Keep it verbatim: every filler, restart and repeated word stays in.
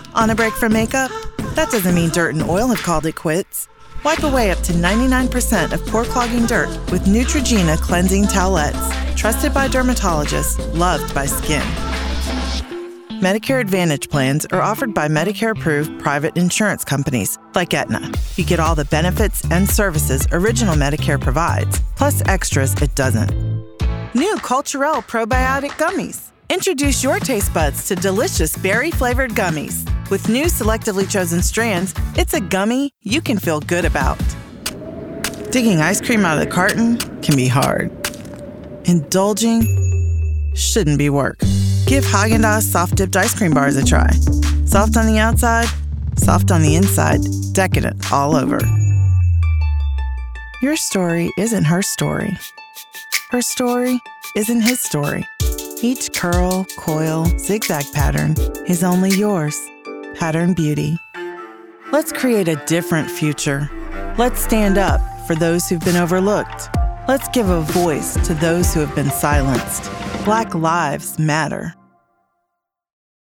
On a break from makeup? That doesn't mean dirt and oil have called it quits. Wipe away up to ninety-nine percent of pore-clogging dirt with Neutrogena Cleansing Towelettes. Trusted by dermatologists, loved by skin. Medicare Advantage plans are offered by Medicare-approved private insurance companies like Aetna. You get all the benefits and services Original Medicare provides, plus extras it doesn't. New Culturelle Probiotic Gummies. Introduce your taste buds to delicious berry-flavored gummies. With new selectively chosen strands, it's a gummy you can feel good about. Digging ice cream out of the carton can be hard. Indulging shouldn't be work. Give Haagen-Dazs soft-dipped ice cream bars a try. Soft on the outside, soft on the inside, decadent all over. Your story isn't her story. Her story isn't his story. Each curl, coil, zigzag pattern is only yours. Pattern Beauty. Let's create a different future. Let's stand up for those who've been overlooked. Let's give a voice to those who have been silenced. Black lives matter.